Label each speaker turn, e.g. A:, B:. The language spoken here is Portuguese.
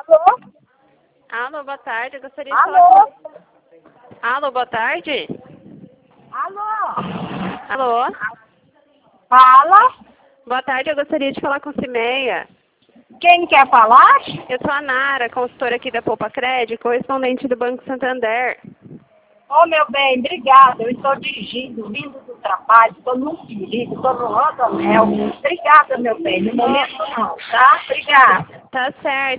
A: Alô?
B: Alô, boa tarde. Eu gostaria de falar
A: Alô?
B: com... Alô, boa tarde.
A: Alô?
B: Alô?
A: Fala?
B: Boa tarde, eu gostaria de falar com Cimeia.
A: Quem quer falar?
B: Eu sou a Nara, consultora aqui da Poupa Crédito, correspondente do Banco Santander.
A: Ô, meu bem, obrigada. Eu estou dirigindo, vindo do trabalho, estou num perigo, estou no Rodomel. Obrigada, meu bem. No momento não, tá? Obrigada.
B: Tá certo.